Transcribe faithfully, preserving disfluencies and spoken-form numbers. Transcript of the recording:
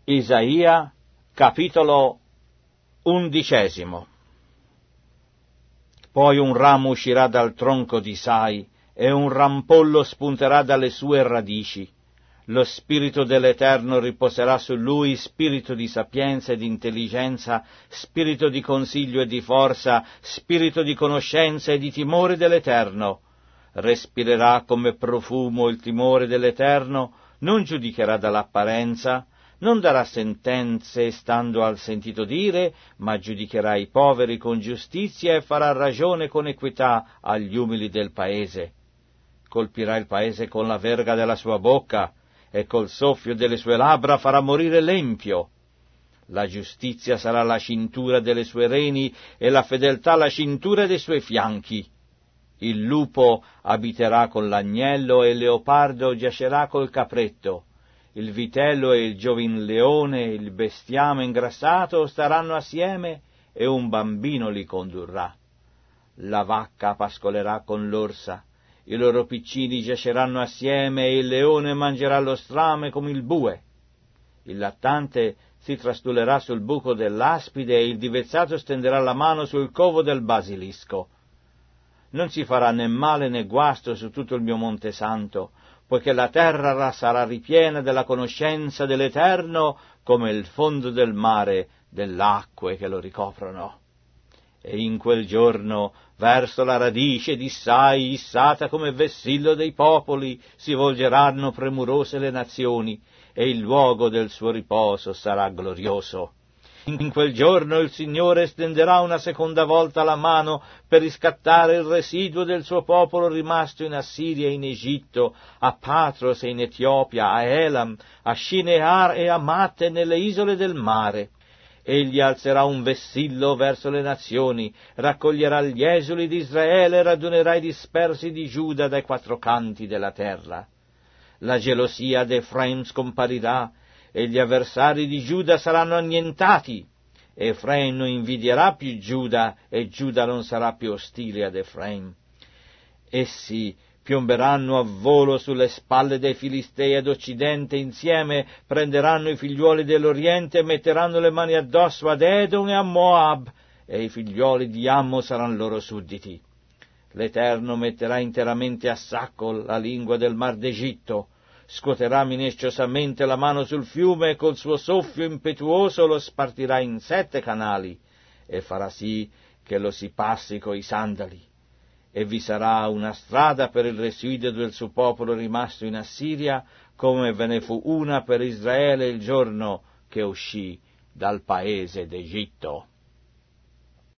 Isaia, capitolo undicesimo. Poi un ramo uscirà dal tronco di Isai, e un rampollo spunterà dalle sue radici. Lo spirito dell'Eterno riposerà su lui, spirito di sapienza e di intelligenza, spirito di consiglio e di forza, spirito di conoscenza e di timore dell'Eterno. Respirerà come profumo il timore dell'Eterno, non giudicherà dall'apparenza, non darà sentenze stando al sentito dire, ma giudicherà i poveri con giustizia e farà ragione con equità agli umili del paese. Colpirà il paese con la verga della sua bocca, e col soffio delle sue labbra farà morire l'empio. La giustizia sarà la cintura delle sue reni, e la fedeltà la cintura dei suoi fianchi. Il lupo abiterà con l'agnello, e il leopardo giacerà col capretto. Il vitello e il giovin leone, il bestiame ingrassato staranno assieme, e un bambino li condurrà. La vacca pascolerà con l'orsa, i loro piccini giaceranno assieme, e il leone mangerà lo strame come il bue. Il lattante si trastulerà sul buco dell'aspide, e il divezzato stenderà la mano sul covo del basilisco. Non si farà né male né guasto su tutto il mio monte santo, poiché la terra sarà ripiena della conoscenza dell'Eterno, come il fondo del mare dell'acque che lo ricoprono. E in quel giorno, verso la radice di Isai, issata come vessillo dei popoli, si volgeranno premurose le nazioni, e il luogo del suo riposo sarà glorioso. In quel giorno il Signore stenderà una seconda volta la mano per riscattare il residuo del suo popolo rimasto in Assiria e in Egitto, a Patros e in Etiopia, a Elam, a Shinear e a Matte nelle isole del mare. Egli alzerà un vessillo verso le nazioni, raccoglierà gli esuli di Israele e radunerà i dispersi di Giuda dai quattro canti della terra. La gelosia d'Efraim scomparirà, e gli avversari di Giuda saranno annientati. Efraim non invidierà più Giuda, e Giuda non sarà più ostile ad Efraim. Essi piomberanno a volo sulle spalle dei Filistei ad occidente, insieme prenderanno i figliuoli dell'Oriente e metteranno le mani addosso ad Edom e a Moab, e i figliuoli di Ammo saranno loro sudditi. L'Eterno metterà interamente a sacco la lingua del mar d'Egitto, scuoterà minacciosamente la mano sul fiume e col suo soffio impetuoso lo spartirà in sette canali, e farà sì che lo si passi coi sandali. E vi sarà una strada per il residuo del suo popolo rimasto in Assiria, come ve ne fu una per Israele il giorno che uscì dal paese d'Egitto.